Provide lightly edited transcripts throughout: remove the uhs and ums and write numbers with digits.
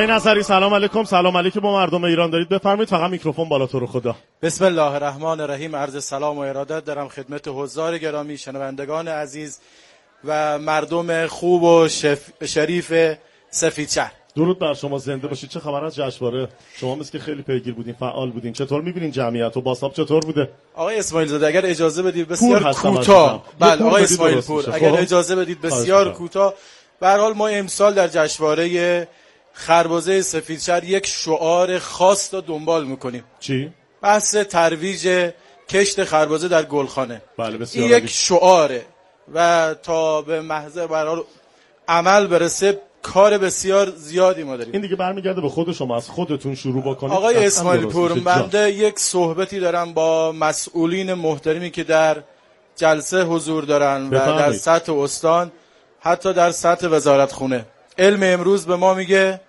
نظری سلام علیکم. سلام علیکم با مردم ایران دارید، بفرمایید. فقط میکروفون بالا تو رو خدا. بسم الله الرحمن الرحیم. عرض سلام و ارادت دارم خدمت حضار گرامی، شنوندگان عزیز و مردم خوب و شریف سفیدشهر. درود بر شما، زنده باشید. چه خبر از جشنواره؟ شما مثل که خیلی پیگیر بودین، فعال بودین. چطور می‌بینین جمعیت و باساب چطور بوده؟ آقای اسماعیل زاده اگر اجازه بدید بسیار کوتاه. بله آقای اسماعیل پور اگر اجازه بدید بسیار کوتاه. به هر حال ما امسال در جشنواره خربزه سفیدشهر یک شعار خاص رو دنبال می‌کنیم. چی؟ بحث ترویج کشت خربزه در گلخانه. بله بسیار این یک شعاره و تا به محض به هر حال عمل برسه کار بسیار زیادی ما داریم. این دیگه برمیگرده به خود شما، از خودتون شروع بکنید. آقای اسماعیل پور، بنده یک صحبتی دارم با مسئولین محترمی که در جلسه حضور دارن و در سطح استان، حتی در سطح وزارتخونه. علم امروز به ما میگه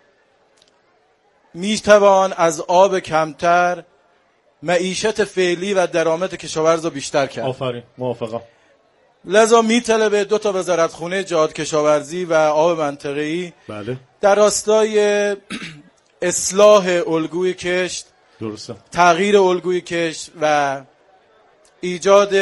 میتوان از آب کمتر معیشت فعلی و درآمد کشاورز رو بیشتر کرد. آفرین، موافقم. لذا میطلبه 2 تا وزارتخونه، جهاد کشاورزی و آب منطقه‌ای، بله، در راستای اصلاح الگوی کشت، درسته، تغییر الگوی کشت و ایجاد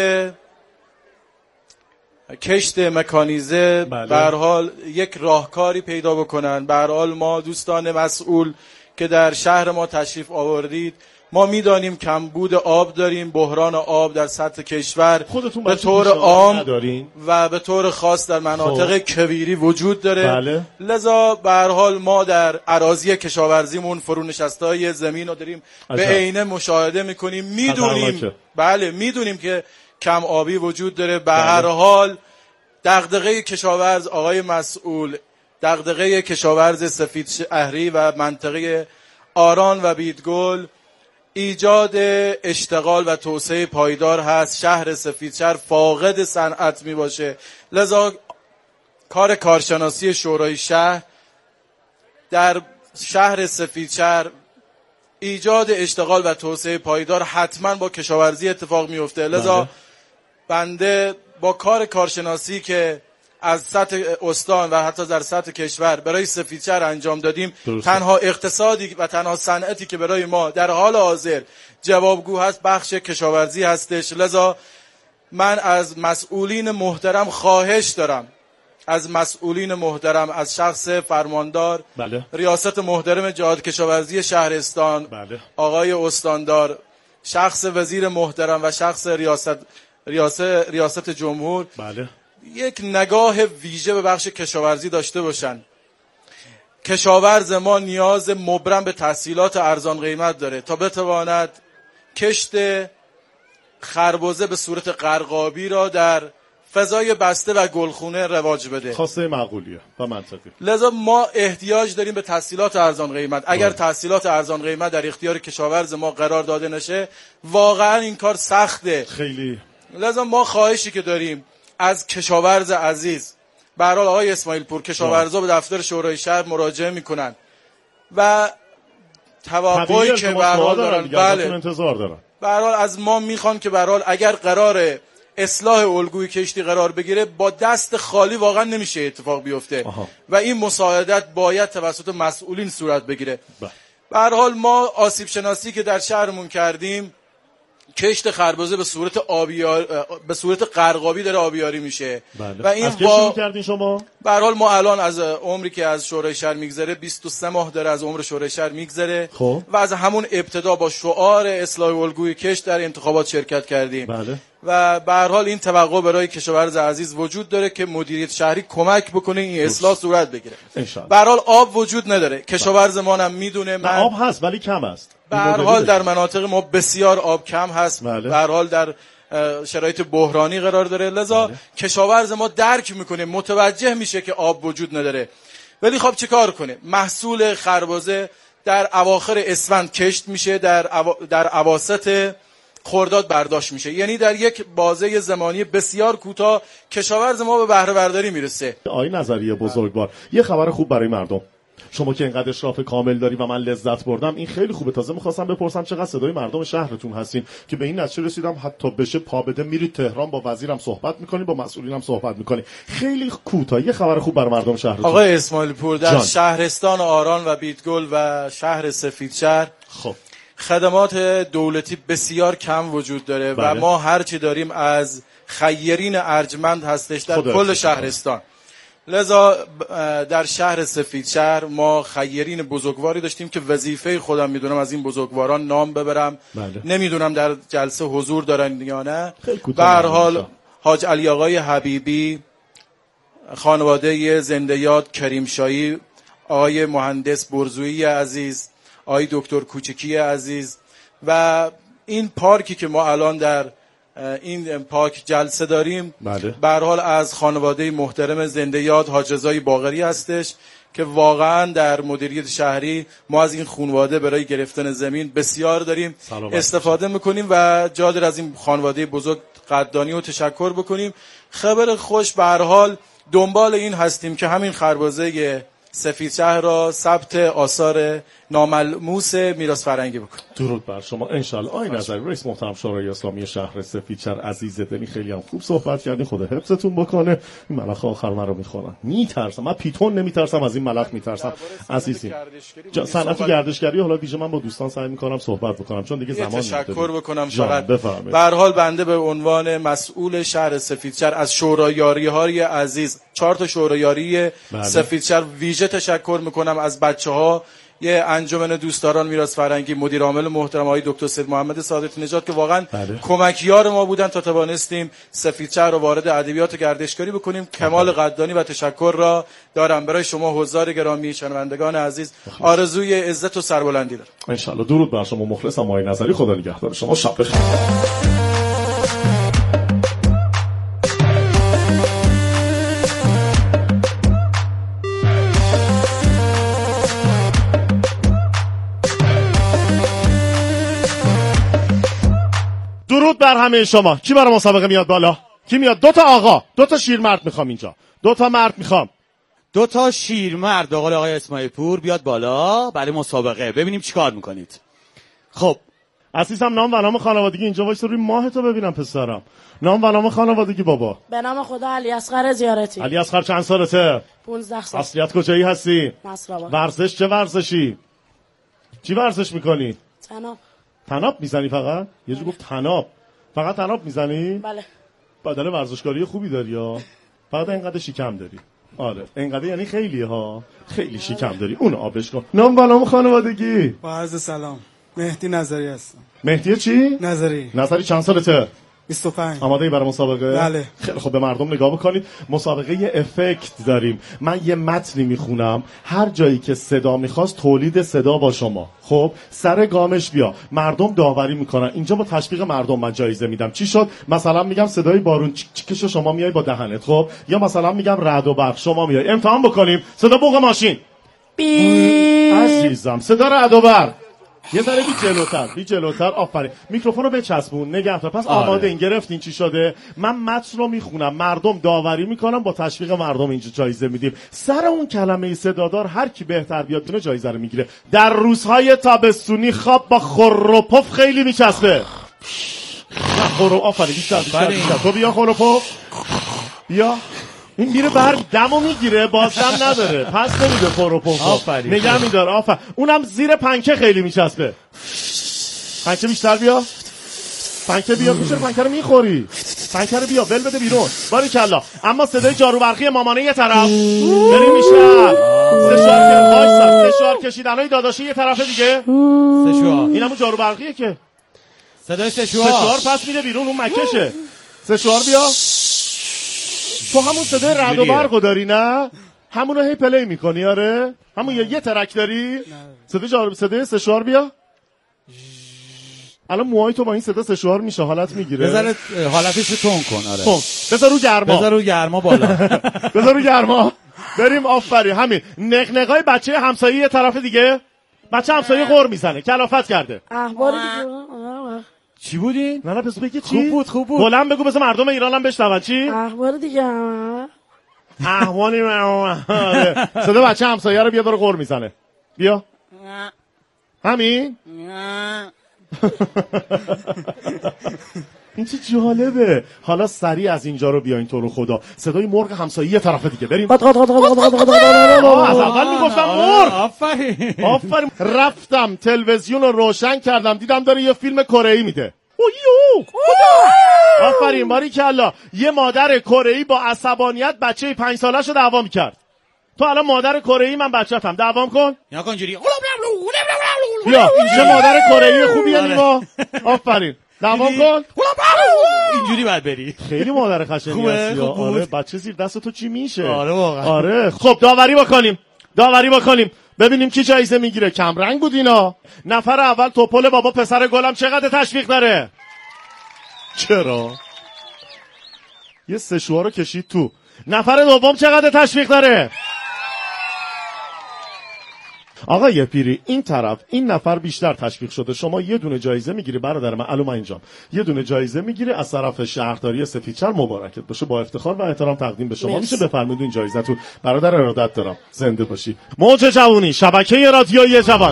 کشت مکانیزه، بله. به هر حال یک راهکاری پیدا بکنن. به هر حال ما دوستان مسئول که در شهر ما تشریف آوردید، ما میدانیم کمبود آب داریم، بحران آب در سطح کشور به طور عام و به طور خاص در مناطق کویری وجود داره. بله. لذا به هر حال ما در اراضی کشاورزیمون فرونشستای زمین رو داریم به عینه مشاهده میکنیم، میدونیم بله میدونیم که کم آبی وجود داره. به هر حال دغدغه کشاورز، آقای مسئول، دغدغه کشاورز سفیدشهری و منطقه آران و بیدگل ایجاد اشتغال و توسعه پایدار هست. شهر سفیدشهر فاقد صنعت می باشه، لذا کار کارشناسی شورای شهر در شهر سفیدشهر ایجاد اشتغال و توسعه پایدار حتما با کشاورزی اتفاق میفته. لذا بنده با کار کارشناسی که از سطح استان و حتی در سطح کشور برای سفیدشهر انجام دادیم، تنها اقتصادی و تنها صنعتی که برای ما در حال حاضر جوابگو هست بخش کشاورزی هستش. لذا من از مسئولین محترم خواهش دارم، از مسئولین محترم، از شخص فرماندار، بله. ریاست محترم جهاد کشاورزی شهرستان، بله. آقای استاندار، شخص وزیر محترم و شخص ریاست جمهور، بله. یک نگاه ویژه به بخش کشاورزی داشته باشن. کشاورز ما نیاز مبرم به تسهیلات ارزان قیمت داره تا بتواند کشت خربزه به صورت قرقابی را در فضای بسته و گلخونه رواج بده. خواسته معقولیه و منطقی. لذا ما احتیاج داریم به تسهیلات ارزان قیمت. اگر تسهیلات ارزان قیمت در اختیار کشاورز ما قرار داده نشه، واقعا این کار سخته خیلی. لذا ما خواهشی که داریم از کشاورز عزیز، به هر حال آقای اسماعیل پور، کشاورزا به دفتر شورای شهر مراجعه میکنن و توقعی که به هر حال دارن، بله، انتظار دارن، به هر حال از ما میخوان که به هر حال اگر قرار اصلاح الگوی کشتی قرار بگیره، با دست خالی واقعا نمیشه اتفاق بیفته و این مساعدت باید توسط مسئولین صورت بگیره. به هر حال ما آسیب شناسی که در شهرمون کردیم، کشت خربزه به صورت قرقابی داره آبیاری میشه. بله. و این از کشتی کردین شما؟ به هر حال ما الان از عمری که از شورای شهر میگذره 23 ماه داره از عمر شورای شهر میگذره و از همون ابتدا با شعار اصلاح الگوی کشت در انتخابات شرکت کردیم. بله. و به هر حال این توقع برای کشاورز عزیز وجود داره که مدیریت شهری کمک بکنه این اصلاح صورت بگیره. به هر حال آب وجود نداره، کشاورز ما هم میدونه آب هست ولی کم است. به هر حال در مناطق ما بسیار آب کم هست. به هر حال در شرایط بحرانی قرار داره. لذا کشاورز ما درک میکنه، متوجه میشه که آب وجود نداره، ولی خب چیکار کنه؟ محصول خربزه در اواخر اسفند کشت میشه، در اواسط خرداد برداشت میشه، یعنی در یک بازه زمانی بسیار کوتاه کشاورز ما به بهره برداری میرسه. آقای نظری بزرگوار، یه خبر خوب برای مردم. شما که اینقدر اشراف کامل داری و من لذت بردم، این خیلی خوبه. تازه می‌خواستم بپرسم چقدر صدای مردم شهرتون هستین که به این نتیجه رسیدم حتی بشه پا بده میرید تهران با وزیرم صحبت می‌کنی، با مسئولینم صحبت می‌کنی. خیلی کوتاه یه خبر خوب برای مردم شهرتون. آقای اسماعیل پور، در شهرستان آران و بیتگل و شهر سفیدشهر خب خدمات دولتی بسیار کم وجود داره و ما هرچی داریم از خیرین ارجمند هستش در کل شهرستان. لذا در شهر سفیدشهر ما خیرین بزرگواری داشتیم که وظیفه خودم میدونم از این بزرگواران نام ببرم. نمیدونم در جلسه حضور دارن یا نه. به هر حال حاج علی آقای حبیبی، خانواده زنده یاد کریمشاهی، آقای مهندس برزویی عزیز، آقای دکتر کوچکی عزیز و این پارکی که ما الان در این پارک جلسه داریم، به هر حال از خانواده محترم زنده یاد حاج رضای باقری هستش که واقعا در مدیریت شهری ما از این خانواده برای گرفتن زمین بسیار داریم استفاده میکنیم و جا داره از این خانواده بزرگ قدردانی و تشکر بکنیم. خبر خوش، به هر حال دنبال این هستیم که همین خربزه سفیدشهر را ثبت آثار ناملموس میراث فرهنگی بکن. درود بر شما ان شاء الله. آقای نظری، رئیس محترم شورای اسلامی شهر سفیدشهر عزیز دلی، خیلی هم خوب صحبت کردین، خدا حفظتون بکنه. این ملخ آخر من رو میخورن، میترسم. من پیتون نمیترسم، از این ملخ میترسم. عزیزی صنعت گردشگری، حالا ویژه من با دوستان سعی میکنم صحبت بکنم چون دیگه زمان تشکر بکنم فقط. به هر حال بنده به عنوان مسئول شهر سفیدشهر از شورایاری‌های عزیز 4 تا شورایاری سفیدشهر ویژه تشکر میکنم. از بچه‌ها یه انجمن دوستداران میراث فرهنگی، مدیر عامل محترم آقای دکتر سید محمد سعادتی نژاد که واقعا کمکیار ما بودن تا توانستیم سفیدشهر رو وارد ادبیات گردشگری بکنیم. کمال قدردانی و تشکر را دارم برای شما حضار گرامی، شنوندگان عزیز. آرزوی عزت و سربلندی دارم ان شاء الله. درود بر شما، مخلصم. آقای نظری، خدا نگهدار شما. شب بخیر. درود بر همه شما. کی برای مسابقه میاد بالا؟ کی میاد؟ 2 تا آقا، 2 تا شیرمرد میخوام اینجا. 2 تا مرد میخوام. 2 تا شیرمرد آقای اسماعیل پور بیاد بالا برای مسابقه. ببینیم چیکار میکنید. خب عزیزم، نام و نام خانوادگی اینجا وایس روی ماه تو ببینم پسرم. نام و نام خانوادگی بابا. به نام خدا علی اصغر زیارتی. علی اصغر چند سالته؟ 15 سال. اصلیت کجایی هستی؟ مصراباد. ورزش چه ورزشی؟ چی ورزش میکنی؟ تناب میزنی فقط؟ یه جور گفت تناب. فقط تناب میزنی؟ بله. بدن ورزشکاری خوبی داری ها. فقط اینقدر شکم داری. آره اینقدر یعنی خیلی ها. خیلی شکم داری. اون آبش کن. نام و نام خانوادگی. با عرض سلام. مهدی نظری هستم. مهدی چی؟ نظری چند سالته؟ 25. آماده برای مسابقه؟ بله. خیلی خب، به مردم نگاه بکنید. مسابقه افکت داریم. من یه متنی میخونم، هر جایی که صدا میخواست تولید صدا با شما. خب سر گامش بیا، مردم داوری میکنن. اینجا با تشویق مردم من جایزه میدم. چی شد؟ مثلا میگم صدای بارون چیکشو شما میای با دهنت. خب یا مثلا میگم رعد و برق، شما میای. امتحان بکنیم. صدا بوق ماشین. عزیزم صدا رعد و برق. یه ذره بی جلوتر آفرین. میکروفون رو بچسبون، نگه تا. پس آماده این گرفتین چی شده؟ من متن رو میخونم، مردم داوری میکنم، با تشویق مردم اینجا جایزه میدیم. سر اون کلمه صدادار هر کی بهتر بیاد دونه جایزه رو میگیره. در روزهای تابستونی خواب با خروپف خیلی میچسبه. آفرین. بیشتر. تو بیا خروپف. بیا. این میره دمو میگیره، بازدم نداره، پس نمیده خروپف. آفرین. نگه میداره. آفرین. اونم زیر پنکه خیلی میچسبه. پنکه بیشتر بیا. پنکه بیا. میشه پنکه رو میخوری. پنکه رو بیا، ول بده بیرون. باریکلا. اما صدای جارو برقی مامانه یه طرف. بریم بیشتر. سه شوار کشیدنای داداشی یه طرف دیگه. سه شوار. این همون جارو برقیه که صدای سه شوار پس میره بیرون، اون مکشه. سه شوار بیا. تو همون صدای رعد و برقو داری نه؟ همونو هی پلی میکنی. آره همون یه ترک داری. صدای سه شوار بیا. الان موهای تو با این صدا سه شوار میشه، حالت میگیره. بذار حالتشو تون کن. آره خب بذار رو گرما بالا. بذار رو گرما. بریم. آفرین. همین نقنقای بچه همسایه یه طرف دیگه. بچه همسایه غر میزنه، کلافت کرده. اخبار دیگه. چی بودی؟ نه پس بگی چی؟ خوب بود. بلند بگو بذار مردم ایران هم بشنون. چی؟ اخبار دیگه. احوانی صدا بچه همسایه رو بیا داره غر میزنه. بیا همین. این چه جالبه. حالا سریع از اینجا رو بیاین تو رو خدا. صدای مرغ همسایه یه طرف دیگه. بریم. از اول میگفتم مرغ. آفرین. رفتم تلویزیون رو روشن کردم دیدم داره یه فیلم کره‌ای میده. آفرین باریکلا. یه مادر کره‌ای با عصبانیت بچه 5 ساله‌شو دعوا میکرد. تو الان مادر کره‌ای من بچه‌تم دعوام کن. یا کن اینجوری. بیا چه مادر کره‌ای خوبیه نیما. آفرین. دعوام کن. اینجوری باید بری. خیلی مادر خشنی هستی. آره بچه زیر دست تو چی میشه؟ آره واقعا. آره خب داوری بکنیم ببینیم کی جایزه میگیره. کم رنگ بود اینا. نفر اول توپل بابا پسر گلم چقدر تشویق داره. چرا؟ یه سشوار رو کشید تو. نفر دوم چقدر تشویق داره. آقای پیری این طرف این نفر بیشتر تشویق شده. شما یه دونه جایزه میگیری برادر من. الان من اینجام. یه دونه جایزه میگیری از طرف شهرداری سفیدچر. مبارکت باشه. با افتخار و احترام تقدیم به شما میشه. بفرمایید این جایزه‌تون. برادر ارادت دارم. زنده باشی. موج جوونی شبکه رادیویی جوان.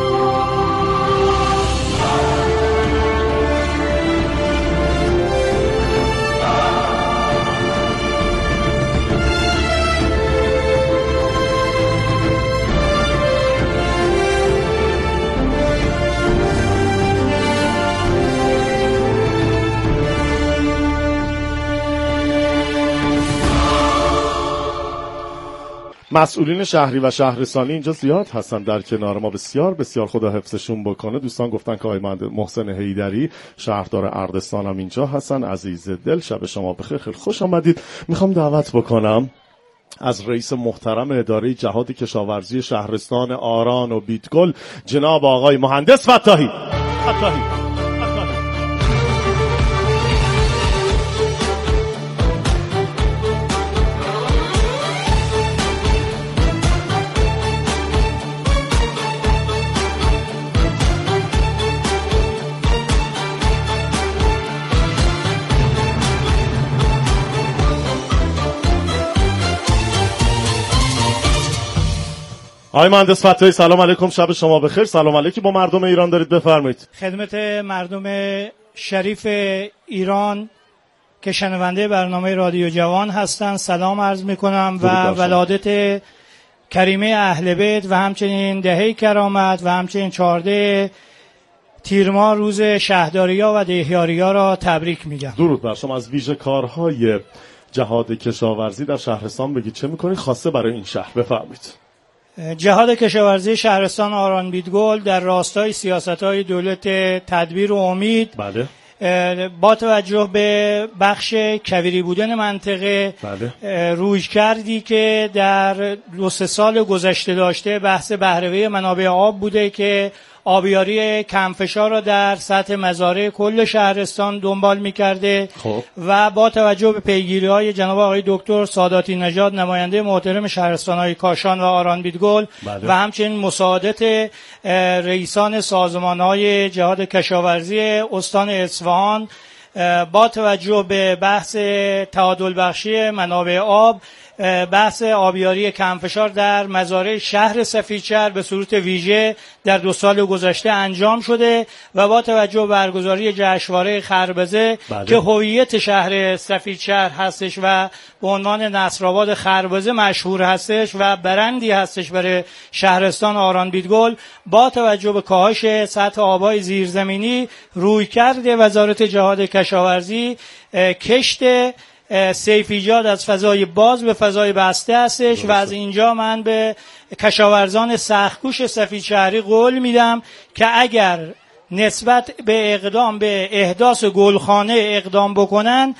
مسئولین شهری و شهرستانی اینجا زیاد هستن در کنار ما. بسیار بسیار خدا حفظشون بکنه. دوستان گفتن که آقای محسن حیدری شهردار اردستان هم اینجا هستن. عزیز دل شب شما بخیر. خیلی خوش آمدید. میخوام دعوت بکنم از رئیس محترم اداره جهاد کشاورزی شهرستان آران و بیتگل جناب آقای مهندس فتاحی. آقای مهندس فتاحی سلام علیکم. شب شما بخیر. سلام علیکی با مردم ایران دارید بفرمایید. خدمت مردم شریف ایران که شنونده برنامه رادیو جوان هستن سلام عرض میکنم و ولادت کریمه اهل بیت و همچنین دهه کرامت و همچنین 14 تیر ماه روز شهرداری‌ها و دهیاری‌ها را تبریک میگم. درود بر شما. از ویژه کارهای جهاد کشاورزی در شهرستان بگید چه میکنید خاصه برای این شهر بفرمایید. جهاد کشاورزی شهرستان آران بیتگل در راستای سیاست‌های دولت تدبیر و امید بله. با توجه به بخش کویری بودن منطقه روی کردی که در 2-3 سال گذشته داشته بحث بهره‌وری منابع آب بوده که آبیاری کمفشار را در سطح مزارع کل شهرستان دنبال می‌کرده و با توجه به پیگیری‌های جناب آقای دکتر ساداتی نژاد نماینده محترم شهرستان‌های کاشان و آران بیتگل و همچنین مساعدت رئیسان سازمان‌های جهاد کشاورزی استان اصفهان با توجه به بحث تعادل بخشی منابع آب بحث آبیاری کمفشار در مزارع شهر سفیدچر به صورت ویژه در 2 سال گذشته انجام شده و با توجه به برگزاری جشنواره خربزه که هویت شهر سفیدچر هستش و به عنوان نصرآباد خربزه مشهور هستش و برندی هستش برای شهرستان آران بیتگل، با توجه به کاهش سطح آبهای زیرزمینی رویکرد وزارت جهاد کشاورزی کشت سیفیجات از فضای باز به فضای بسته هستش و از اینجا من به کشاورزان سخت‌کوش سفیدشهری قول میدم که اگر نسبت به اقدام به احداث گلخانه اقدام بکنن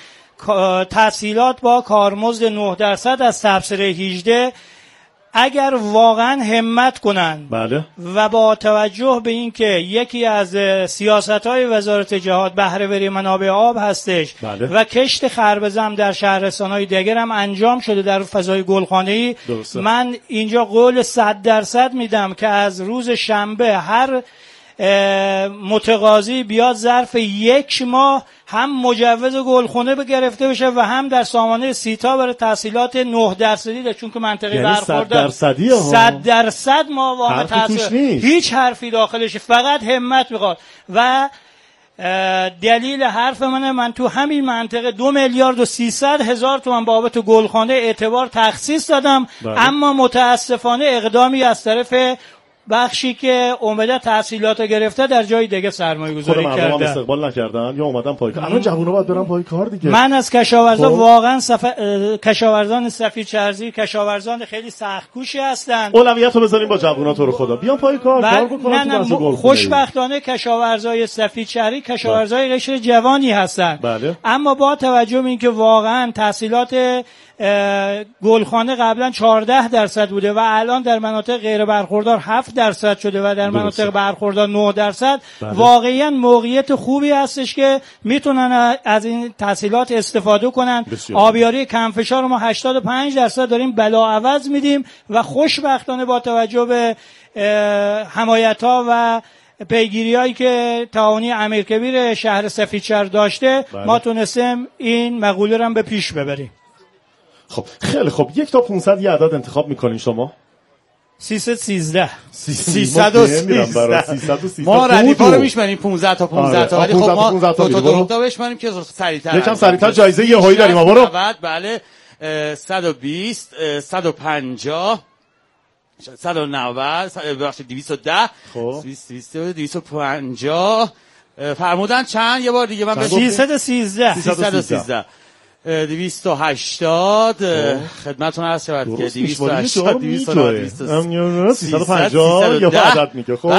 تسهیلات با کارمزد 9% از تبصره 18 اگر واقعا همت کنن و با توجه به اینکه یکی از سیاست‌های وزارت جهاد بهره‌وری منابع آب هستش و کشت خربزه هم در شهرستان‌های دیگر هم انجام شده در فضای گلخانه‌ای، من اینجا قول 100% میدم که از روز شنبه هر متقاضی بیاد ظرف 1 ماه هم مجوز گلخونه گرفته بشه و هم در سامانه سیتا برای تحصیلات 9% ده، چون که منطقه برخوردار 100% ما واقع تحصیل هیچ حرفی داخلش، فقط همت میخواد. و دلیل حرف من تو همین منطقه 2,300,000 تومان بابت گلخانه اعتبار تخصیص دادم. اما متاسفانه اقدامی از طرف بخشی که اومده تحصیلات گرفته در جای دیگه سرمایه گذاری کردن. خود استقبال نکردن یا اومدن پای کار. الان جوونا باید برن پای کار دیگه. من از کشاورزا واقعا کشاورزان سفیدچرزی کشاورزان خیلی سخت‌کوشی هستن. اولویتو بذاریم با جوونا تو رو خدا. بیان پای کار بکنن. نه خوشبختانه کشاورزای سفیدچری کشاورزای قشر جوانی هستن. بله. اما با توجه به اینکه واقعا تحصیلات گلخانه قبلا 14% بوده و الان در مناطق غیر برخوردار 7% شده و در مناطق برخوردار 9%. واقعا موقعیت خوبی هستش که میتونن از این تحصیلات استفاده کنن. آبیاری کم فشار ما 85% داریم بلاعوض میدیم و خوشبختانه با توجه به حمایت‌ها و پیگیری‌هایی که تعاونی امیرکبیر شهر سفیدچر داشته ما تونستیم این مقوله رو هم به پیش ببریم. خب خیلی خب 1 تا 500 یه عدد انتخاب میکنین شما؟ 313 ما ردیفا رو میشمنیم 15 تا 15 تا، ولی خب ما دو تا بشماریم که سریع‌تر یکم سریع‌تر جایزه یه هایی داریم. برو. بله 120 150 190 ببخشید 210 250 فرمودن چند یه بار دیگه من 313 280 خدمتتون عرض شود که 280 350 یا عدد میگه. خب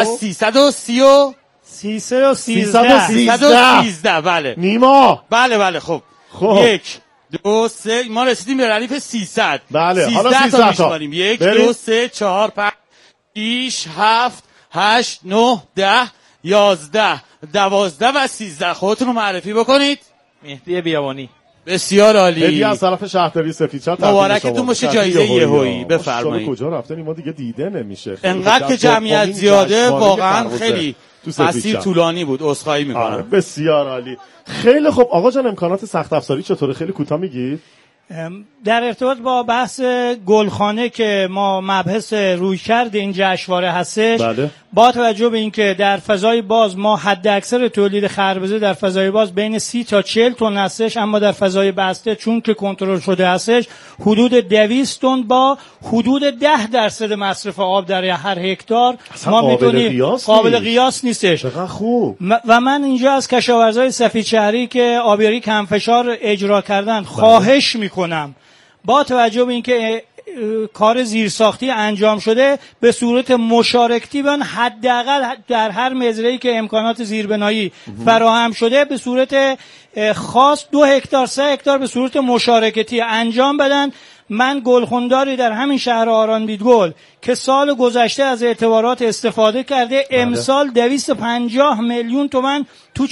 313 بله نیما. بله خب 1 2 3 ما رسیدیم به ردیف 300. بله حالا 300 تا میشماریم 1 2 3 4 5 6 7 8 9 10 11 12 و 13. خودتون رو معرفی بکنید. مهدی بیابانی. بسیار عالی. هدیه از طرف شهرداری سفیدچر مبارکتون باشه. جایزه یهویی بفرمایید. کجا رفتن ما دیگه دیده نمیشه. انقدر که جمعیت زیاده واقعا خیلی مسیر طولانی بود. عذرخواهی میکنم. بسیار عالی. خیلی خوب آقا جان امکانات سخت افزاری چطوره؟ خیلی کوتاه میگید. در ارتباط با بحث گلخانه که ما مبحث رویکرد این جشنواره هستش، با توجه به اینکه در فضای باز ما حد اکثر تولید خربزه در فضای باز بین 30 تا 40 تن هستش، اما در فضای بسته چون که کنترل شده هستش حدود 200 تن با حدود 10% مصرف آب در هر هکتار ما میتونیم. قابل قیاس نیستش. چقدر خوب. و من اینجا از کشاورزای سفیدچری که آبیاری کم فشار اجرا کردن خواهش میکنم با توجه به اینکه کار زیرساختی انجام شده به صورت مشارکتی بیان، حداقل در هر مزرعه‌ای که امکانات زیربنایی فراهم شده به صورت خاص 2 هکتار 3 هکتار به صورت مشارکتی انجام بدن. من گلخونداری در همین شهر آران بیدگل که سال گذشته از اعتبارات استفاده کرده امسال 250 میلیون تومان تو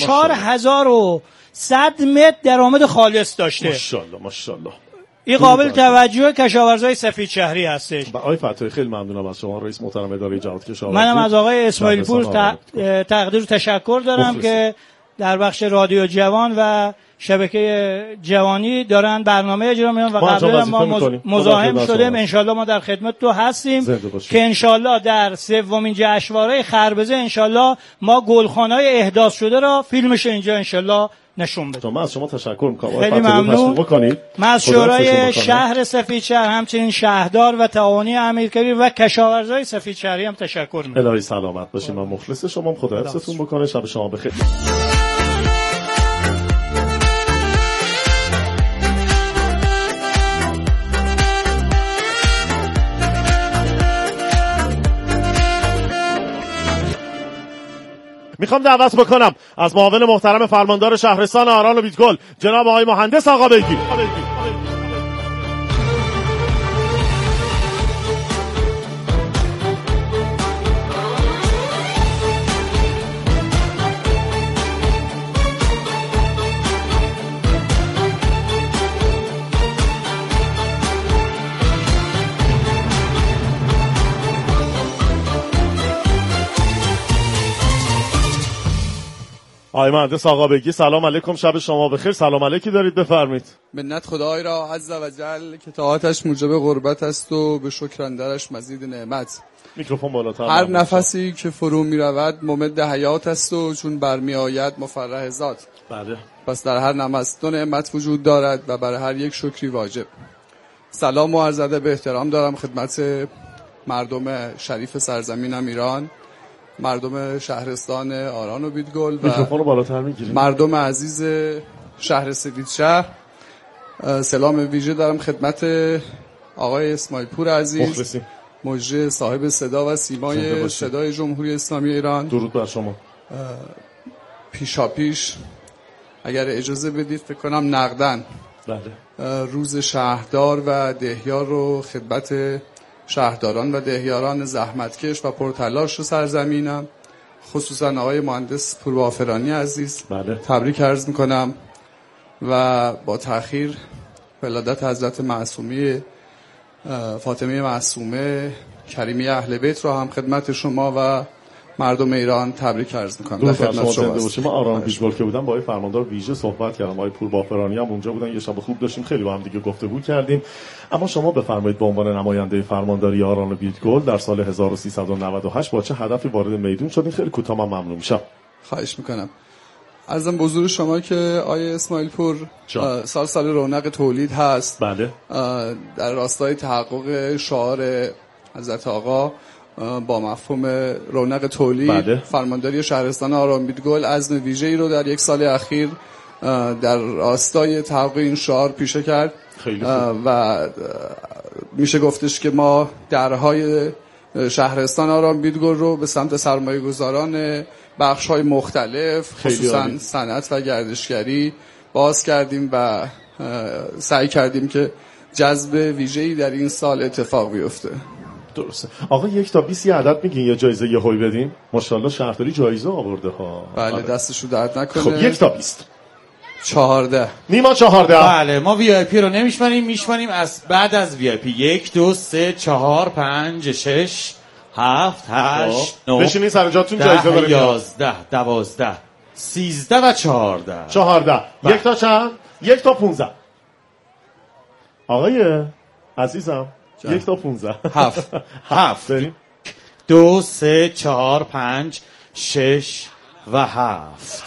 4100 متر درآمد خالص داشته. ماشاءالله. این قابل توجه کشاورزای سفیدچری هستش. آقای فتاحی خیلی ممنونم از شما رئیس محترم اداره جهاد کشاورزی. منم از آقای اسماعیل پور تقدیر و تشکر دارم که در بخش رادیو جوان و شبکه جوانی دارن برنامه اجرا میکنن و قبلا ما مزاحم شدیم. انشالله ما در خدمت تو هستیم که انشالله در 3مین جشنواره خربزه انشالله ما گلخانه‌های احداث شده را فیلمش اینجا انشالله نشون بدیم. من از شما تشکر میکنم. خیلی ممنون. من از شورای شهر سفیدچر همچنین شهردار و تعاونی امیرکبیر و کشاورزای سفیدچری هم تشکر میکنم. الهی سلامت باشین. من مخلص شما. خدا حفظتون بکنه. شب شما بخیر. میخوام دعوت بکنم از معاون محترم فرماندار شهرستان آران و بیدگل جناب آقای مهندس آقابگی آقای مهندس آقا بگی سلام علیکم، شب شما بخیر. سلام علیکی دارید، بفرمایید. منت خدای را عز و جل که طاعتش موجب قربت است و به شکر اندرش مزید نعمت. میکروفون بالاتر. هر نفسی که فرو می رود ممد حیات است و چون برمی آید مفرح ذات. بله. پس در هر نفس دو نعمت وجود دارد و برای هر یک شکری واجب. سلام و عرض ادب احترام دارم خدمت مردم شریف سرزمینم ایران، مردم شهرستان آران و بیدگل و میکروفون رو بالاتر میگیریم. مردم عزیز شهر سفیدشهر. سلام ویژه دارم خدمت آقای اسماعیل پور عزیز، مخلصیم. مجری صاحب صدا و سیمای صدای جمهوری اسلامی ایران. درود بر شما. پیشاپیش اگر اجازه بدید فکر کنم نقدن بله. روز شهردار و دهیار رو خدمت شهرداران و دهیاران زحمتکش و پرتلاش سرزمینم، خصوصا آقای مهندس پوربافرانی عزیز بله. تبریک عرض میکنم و با تأخیر ولادت حضرت معصومی فاطمه معصومه کریمی اهل بیت رو هم خدمت شما و مردم ایران تبریک عرض میکنم. در خدمت شما باشیم. من آرام بیدگل که بودم با آقای فرماندار ویژه صحبت کردم، آقای پوربافرانی هم اونجا بودن، یه شب خوب داشتیم، خیلی با هم دیگه گفتگو کردیم. اما شما بفرمایید به عنوان نماینده فرمانداری آران بیدگل در سال 1398 با چه هدفی وارد میدون شدین؟ خیلی کوتاه من ممنون میشم. خواهش میکنم. عرضم به حضور شما که آقای اسماعیل پور سال رونق تولید هست. بله. در راستای تحقق شعار حضرت آقا با مفهوم رونق تولید بله. فرمانداری شهرستان آران بیدگل عزم ویژه‌ای رو در یک سال اخیر در راستای تحقق این شعار پیشه کرد. خیلی و میشه گفتش که ما درهای شهرستان آران بیدگل رو به سمت سرمایه‌گذاران بخش‌های مختلف خصوصا صنعت و گردشگری باز کردیم و سعی کردیم که جذب ویژه‌ای در این سال اتفاق بیفته. درسته. آقا 1 تا 20 عدد میگین یه جایزه یه هوی بدیم؟ ماشاءالله شهرداری جایزه آورده ها. بله دستشو درد نکنه. خب 1 تا 20. 14. نیما 14. بله ما وی آی پی رو میشماریم از بعد از وی آی پی 1 2 3 4 5 6 7 8 9 بشینین سر جاتون، جایزه داریم. 11 12 13 و 14. 14. 1 تا چند؟ 1 تا 15. آقای عزیزم 1 تا 15. 7 بریم. 2 3 4 5 6 و 7.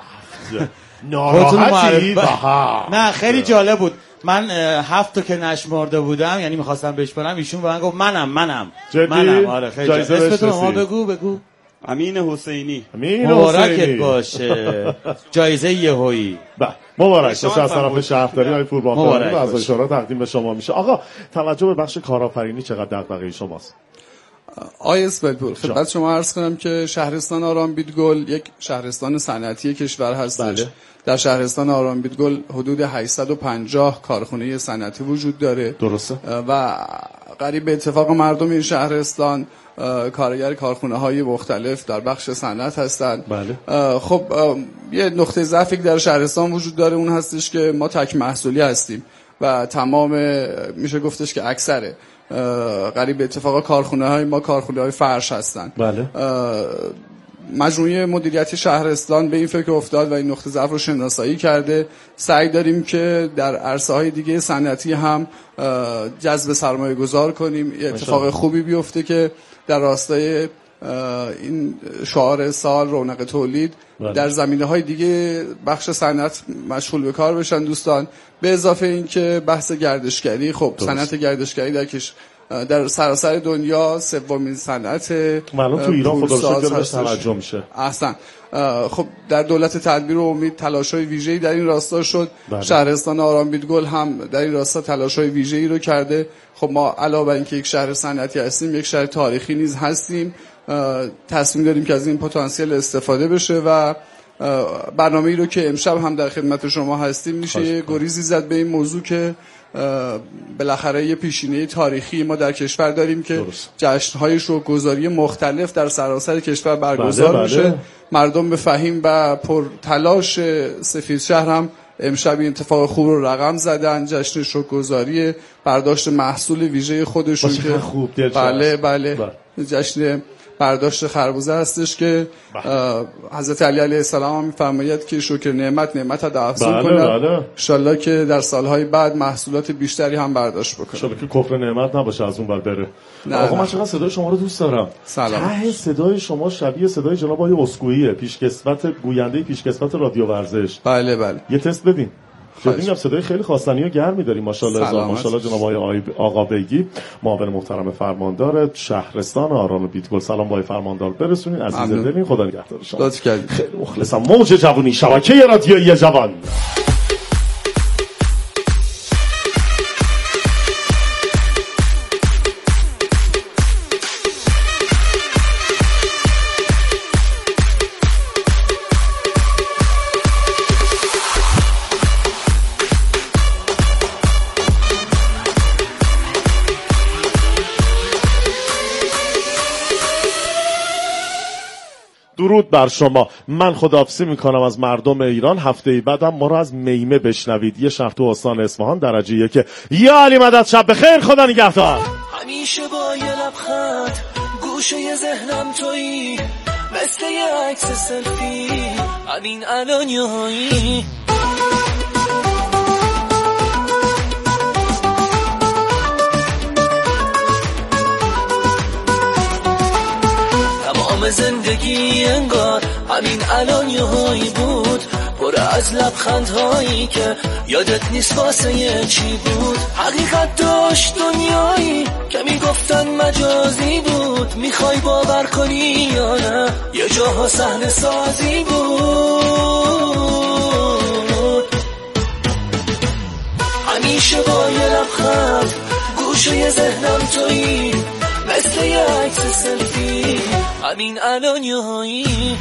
ناراحتی؟ نه خیلی جالب بود. من 7 تا که نشمرده بودم، یعنی میخواستم بشمارم، ایشون به من گفت منم. آره خیلی جالب. اسمتون ما بگو. امین حسینی. مبارکت باشه. جایزه یهویی. مبارک باشه از طرف شهرداری آقای پوربافرانی و از اشاره تقدیم به شما میشه. آقا توجه به بخش کارآفرینی چقدر دغدغه شماست؟ آقای اسماعیل پور خدمت شما عرض کنم که شهرستان آران بیدگل یک شهرستان صنعتی کشور هستش. بله. در شهرستان آران بیدگل حدود 850 کارخانه صنعتی وجود داره. درسته. و قریب به اتفاق مردم این شهرستان کارگر کارخانه‌های مختلف در بخش صنعت هستند. بله. خب یه نقطه ضعفی در شهرستان وجود داره، اون هستش که ما تک محصولی هستیم و تمام میشه گفتش که اکثره قریب به اتفاق کارخانه‌های ما کارخانه‌های فرش هستند. بله. مجموعه مدیریت شهرستان به این فکر افتاد و این نقطه ضعف رو شناسایی کرده. سعی داریم که در عرصه‌های دیگه صنعتی هم جذب سرمایه‌گذار کنیم. یه اتفاق خوبی بیفته که در راستای این شعار سال رونق تولید در زمینه‌های دیگه بخش صنعت مشغول به کار بشن دوستان. به اضافه این که بحث گردشگری، خب صنعت گردشگری در سراسر دنیا سومین صنعت معلوم تو ایران خدا رو شکر توجه میشه. احسن. خب در دولت تدبیر و امید تلاش‌های ویژه‌ای در این راستا شد. شهرستان آران بیدگل هم در این راستا تلاش‌های ویژه‌ای رو کرده. خب ما علاوه بر اینکه یک شهر صنعتی هستیم، یک شهر تاریخی نیز هستیم. تصمیم داریم که از این پتانسیل استفاده بشه و برنامه‌ای رو که امشب هم در خدمت شما هستیم میشه گریزی زد به این موضوع که بالاخره یه پیشینه تاریخی ما در کشور داریم که جشن‌های شوک‌گذاری مختلف در سراسر کشور برگزار میشه. مردم به فهیم و پرتلاش سفیدشهر هم امشب این اتفاق خوب رو رقم زدن. جشن شوک‌گذاری برداشت محصول ویژه خودشون که خوب بله جشن برداشت خربوزه هستش که حضرت علی علیه السلام هم می‌فرماید که شکر نعمت را افزون کنه. ان شاءالله که در سالهای بعد محصولات بیشتری هم برداشت بکنه. ان که کفر نعمت نباشه از اون بر بره. آقا من چقدر صدای شما رو دوست دارم. سلام. صدای شما شبیه صدای جناب آقای اسکوئیه، پیشکسوت گوینده پیشکسوت رادیو ورزش. بله. یه تست بدین. میگم صدای خیلی خواستنی و گرمی داریم ماشاءالله جناب آقا بیگی معاون محترم فرماندار شهرستان آرام بیتگل. سلام با فرماندار برسونین عزیز دلین، خدا نگهدار شما. خیلی مخلصم. موج جوانی، شبکه رادیویی جوان. درود بر شما. من خداحافظی میکنم از مردم ایران. هفته بعدم ما رو از میمه بشنوید. یه شهر تو استان اصفهان درجه 1. یا علی مدد، شب بخیر، خدا نگهدار. همیشه با یه لبخند گوشه ذهنم تویی، مثل یه عکس سلفی همین الان یهایی. زندگی انگار همین الان یهایی بود، پر از لبخندهایی که یادت نیست واسه یه چی بود. حقیقت داشت دنیایی که میگفتن مجازی بود، میخوای باور کنی یا نه یه جاها صحنه سازی بود. همیشه با یه لبخند گوشه ذهنم تویی، مثل یه عکس سلفی همین الان یهایی.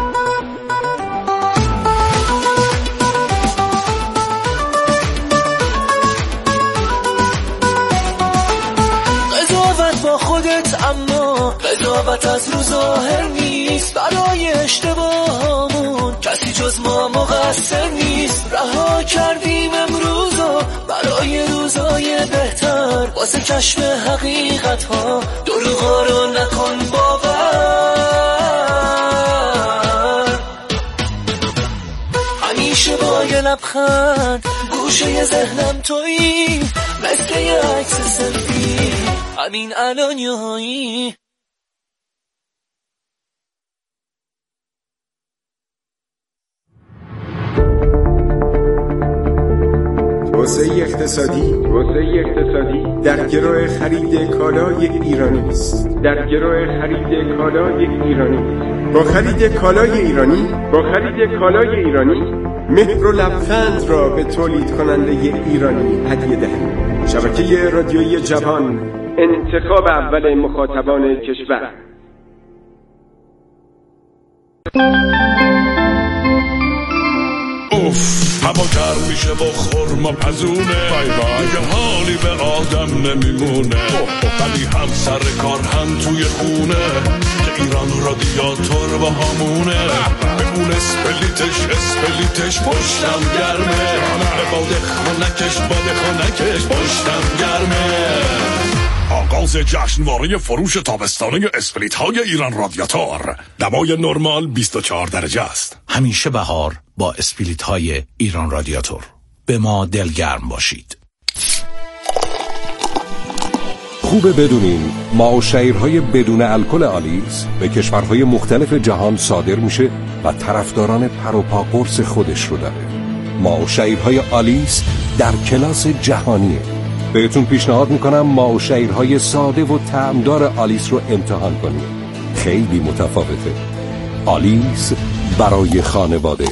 قضاوت با خودت، اما قضاوت از رو ظاهر نیست. برای اشتباهامون کسی جز ما مقصر نیست. رها کردیم امروزو برای روزای بهتر، واسه کشف حقیقت ها دروغا رو نکن باور. همیشه با یه لبخند گوشه ذهنم تویی، مثل یه عکس سلفی همین الان یهایی. توسعه اقتصادی در گروه خرید کالای ایرانی است. با خرید کالای ایرانی مهر و لبخند را به تولید کننده ایرانی هدیه دهید. شبکه رادیویی جوان، انتخاب اول مخاطبان کشور. هوا گرم میشه و خورما پزونه، دیگه حالی به آدم نمیمونه. ولی هم سر کار هم توی خونه، که ایران رادیاتور با همونه. بگون اسپلیتش پشتم گرمه، باده خانکش پشتم گرمه. آغاز جشنواره فروش تابستانه اسپلیت های ایران رادیاتور. دمای نرمال 24 درجه است. همیشه بهار با اسپلیت های ایران رادیاتور. به ما دلگرم باشید. خوبه بدونین ما و شیرهای بدون الکل آلیس به کشورهای مختلف جهان صادر میشه و طرفداران پر و پا قرص خودش رو داره. ما و شیرهای آلیس در کلاس جهانیه. بهتون پیشنهاد میکنم ما و شیرهای ساده و طعمدار آلیس رو امتحان کنید. خیلی متفاوته. آلیس برای خانواده.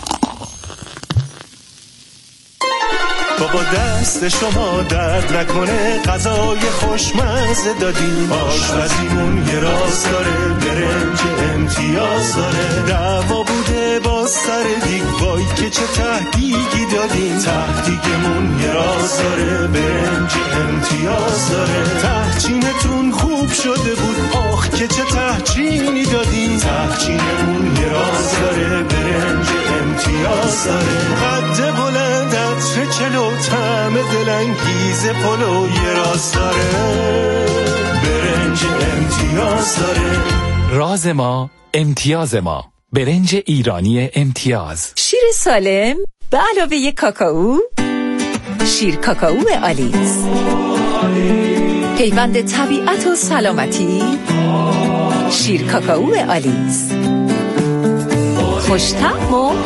بابا دست شما درد نکنه، غذای خوشمزه دادین. آشپزیمون یه راز داره، برنج امتیاز داره. دعوا بوده با سر دیگ، وای که چه تهدیگی دادین. تهدیگمون یه راز داره، برنج امتیاز داره. تهچینتون خوب شده بود، آخ که چه تهچینی دادین. تهچینمون یه راز داره، برنج امتیاز داره. قد بلند عطر چلو، طعم دلانگیز پلو یه راز داره، برنج امتیاز داره. راز ما امتیاز ما. برنج ایرانی امتیاز. شیر سالم به علاوه کاکائو. شیر کاکائو آلیس. پیوند طبیعت و سلامتی. شیر کاکائو آلیس. خوش‌طعم و